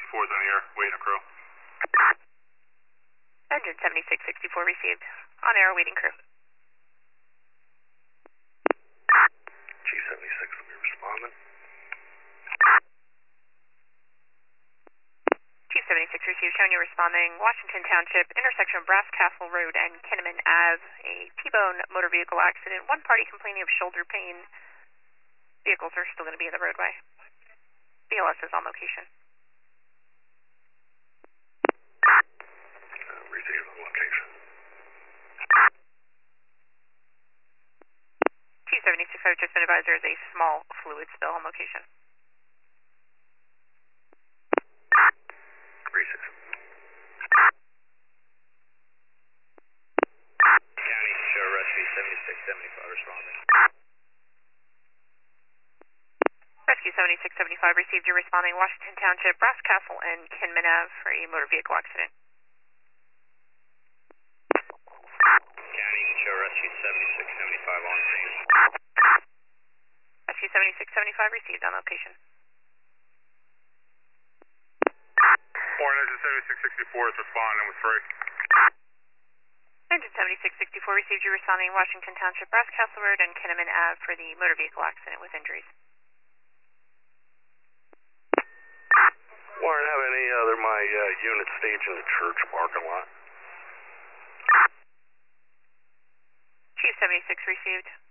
7664 is on the air, waiting a crew. Engine 7664 received. On air, waiting crew. G76 will be responding. G76 received, showing you responding. Washington Township, intersection of Brass Castle Road and Kinnaman Ave. A T-bone motor vehicle accident. One party complaining of shoulder pain. Vehicles are still going to be in the roadway. BLS is on location. Receive on location. T-76, I've just been advised there is a small fluid spill on location. Receive. County, show rescue 7675 responding. Rescue 7675 received, you responding. Washington Township, Brass Castle and Kinman Ave for a motor vehicle accident. County, show rescue 7675 on scene. Rescue 7675 received, on location. Warren, engine 7664 is responding with 3. Engine 7664 received, you responding. Washington Township, Brass Castle Road and Kinnaman Ave for the motor vehicle accident with injuries. Warren, have any other my unit stage in the church parking lot? Chief 76 received.